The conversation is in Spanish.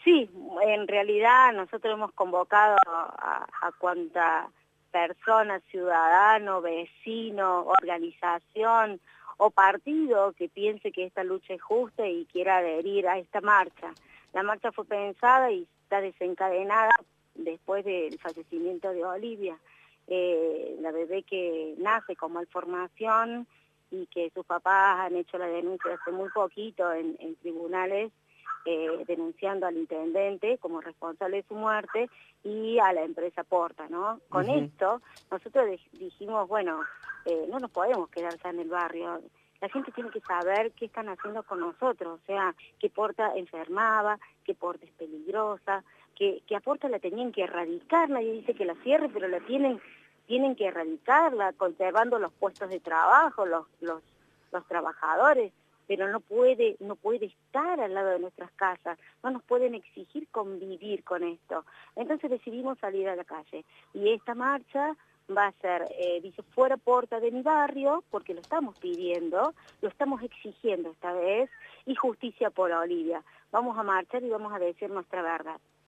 Sí, en realidad nosotros hemos convocado a cuanta persona, ciudadano, vecino, organización o partido que piense que esta lucha es justa y quiera adherir a esta marcha. La marcha fue pensada y está desencadenada después del fallecimiento de Olivia, la bebé que nace con malformación y que sus papás han hecho la denuncia hace muy poquito en tribunales, denunciando al intendente como responsable de su muerte y a la empresa Porta, ¿no? Con esto nosotros dijimos, bueno, no nos podemos quedar ya en el barrio, la gente tiene que saber qué están haciendo con nosotros, o sea, que Porta enfermaba, que Porta es peligrosa, que a Porta la tenían que erradicar, nadie dice que la cierre, pero la tienen que erradicarla, conservando los puestos de trabajo, los trabajadores, pero no puede estar al lado de nuestras casas, no nos pueden exigir convivir con esto. Entonces decidimos salir a la calle y esta marcha va a ser, dice, fuera Porta de mi barrio, porque lo estamos pidiendo, lo estamos exigiendo esta vez, y justicia por Olivia. Vamos a marchar y vamos a decir nuestra verdad.